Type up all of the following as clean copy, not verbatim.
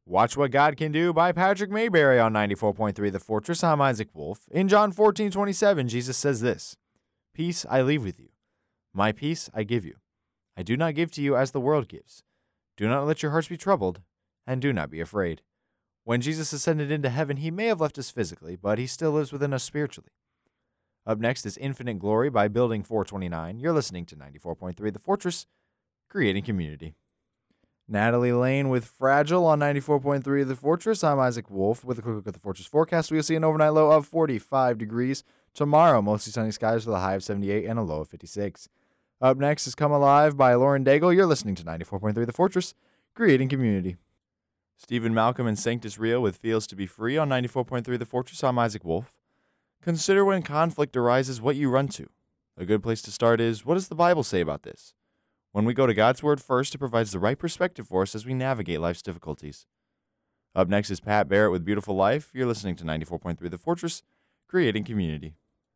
Watch What God Can Do by Patrick Mayberry on 94.3 The Fortress. I'm Isaac Wolf. In John 14:27, Jesus says this, "Peace I leave with you. My peace I give you. I do not give to you as the world gives. Do not let your hearts be troubled, and do not be afraid." When Jesus ascended into heaven, he may have left us physically, but he still lives within us spiritually. Up next is Infinite Glory by Building 429. You're listening to 94.3 The Fortress, creating community. Natalie Lane with Fragile on 94.3 The Fortress. I'm Isaac Wolf with a quick look at the Fortress forecast. We'll see an overnight low of 45 degrees. Tomorrow, mostly sunny skies with a high of 78 and a low of 56. Up next is Come Alive by Lauren Daigle. You're listening to 94.3 The Fortress, creating community. Stephen Malcolm and Sanctus Rio with Feels to be Free on 94.3 The Fortress. I'm Isaac Wolf. Consider when conflict arises what you run to. A good place to start is, what does the Bible say about this? When we go to God's Word first, it provides the right perspective for us as we navigate life's difficulties. Up next is Pat Barrett with Beautiful Life. You're listening to 94.3 The Fortress, creating community.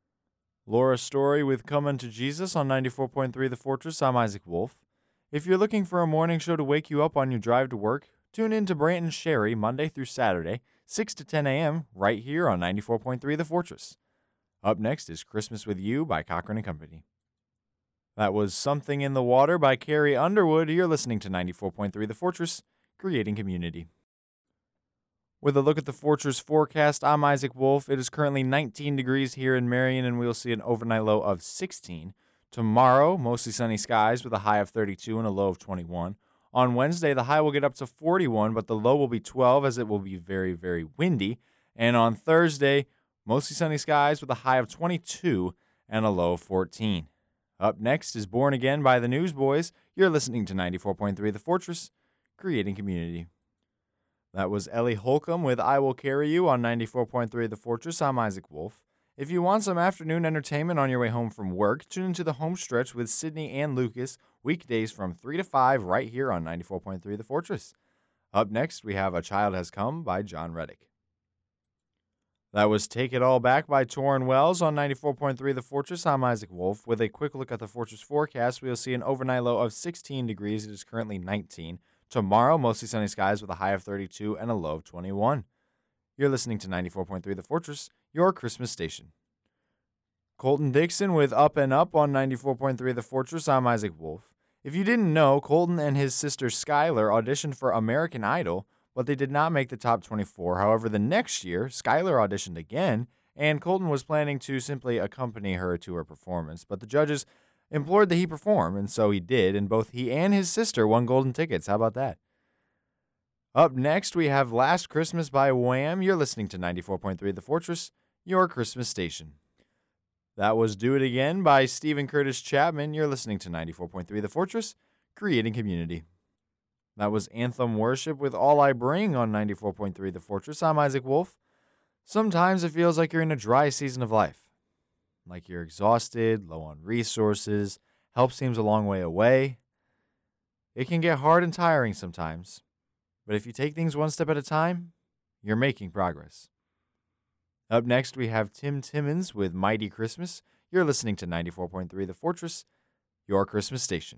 Laura Story with Come Unto Jesus on 94.3 The Fortress. I'm Isaac Wolf. If you're looking for a morning show to wake you up on your drive to work, tune in to Brant and Sherry Monday through Saturday, 6 to 10 a.m., right here on 94.3 The Fortress. Up next is Christmas with You by Cochran and Company. That was Something in the Water by Carrie Underwood. You're listening to 94.3 The Fortress, creating community. With a look at the Fortress forecast, I'm Isaac Wolf. It is currently 19 degrees here in Marion, and we'll see an overnight low of 16. Tomorrow, mostly sunny skies with a high of 32 and a low of 21. On Wednesday, the high will get up to 41, but the low will be 12 as it will be very, very windy. And on Thursday, mostly sunny skies with a high of 22 and a low of 14. Up next is Born Again by the Newsboys. You're listening to 94.3 The Fortress, creating community. That was Ellie Holcomb with I Will Carry You on 94.3 The Fortress. I'm Isaac Wolf. If you want some afternoon entertainment on your way home from work, tune into the home stretch with Sydney and Lucas, weekdays from 3 to 5 right here on 94.3 The Fortress. Up next, we have A Child Has Come by John Reddick. That was Take It All Back by Torrin Wells on 94.3 The Fortress. I'm Isaac Wolf. With a quick look at the Fortress forecast, we'll see an overnight low of 16 degrees. It is currently 19. Tomorrow, mostly sunny skies with a high of 32 and a low of 21. You're listening to 94.3 The Fortress, your Christmas station. Colton Dixon with Up and Up on 94.3 The Fortress. I'm Isaac Wolf. If you didn't know, Colton and his sister Skylar auditioned for American Idol, but they did not make the top 24. However, the next year, Skylar auditioned again, and Colton was planning to simply accompany her to her performance. But the judges implored that he perform, and so he did, and both he and his sister won golden tickets. How about that? Up next, we have Last Christmas by Wham. You're listening to 94.3 The Fortress, your Christmas station. That was Do It Again by Stephen Curtis Chapman. You're listening to 94.3 The Fortress, creating community. That was Anthem Worship with All I Bring on 94.3 The Fortress. I'm Isaac Wolf. Sometimes it feels like you're in a dry season of life. Like you're exhausted, low on resources, help seems a long way away. It can get hard and tiring sometimes. But if you take things one step at a time, you're making progress. Up next, we have Tim Timmons with Mighty Christmas. You're listening to 94.3 The Fortress, your Christmas station.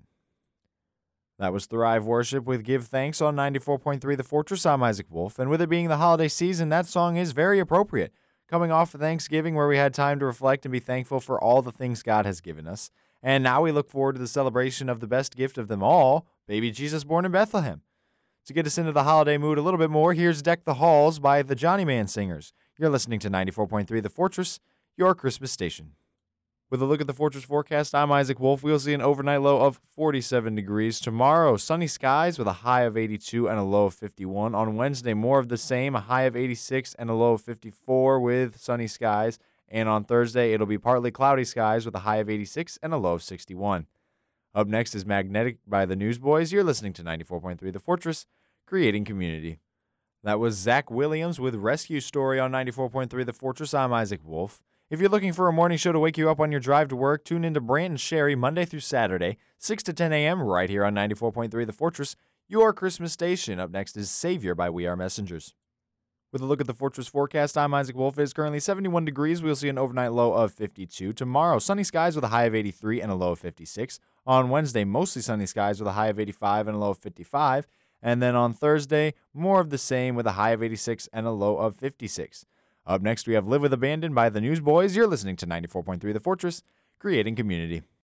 That was Thrive Worship with Give Thanks on 94.3 The Fortress. I'm Isaac Wolf, and with it being the holiday season, that song is very appropriate. Coming off of Thanksgiving, where we had time to reflect and be thankful for all the things God has given us. And now we look forward to the celebration of the best gift of them all, baby Jesus born in Bethlehem. To get us into the holiday mood a little bit more, here's Deck the Halls by the Johnny Man Singers. You're listening to 94.3 The Fortress, your Christmas station. With a look at the Fortress forecast, I'm Isaac Wolf. We'll see an overnight low of 47 degrees. Tomorrow, sunny skies with a high of 82 and a low of 51. On Wednesday, more of the same, a high of 86 and a low of 54 with sunny skies. And on Thursday, it'll be partly cloudy skies with a high of 86 and a low of 61. Up next is Magnetic by the Newsboys. You're listening to 94.3 The Fortress, creating community. That was Zach Williams with Rescue Story on 94.3 The Fortress. I'm Isaac Wolf. If you're looking for a morning show to wake you up on your drive to work, tune into Brant and Sherry Monday through Saturday, 6 to 10 a.m. right here on 94.3 The Fortress, your Christmas station. Up next is Savior by We Are Messengers. With a look at the Fortress forecast, I'm Isaac Wolf. It is currently 71 degrees. We'll see an overnight low of 52. Tomorrow, sunny skies with a high of 83 and a low of 56. On Wednesday, mostly sunny skies with a high of 85 and a low of 55. And then on Thursday, more of the same with a high of 86 and a low of 56. Up next, we have Live with Abandon by the Newsboys. You're listening to 94.3 The Fortress, creating community.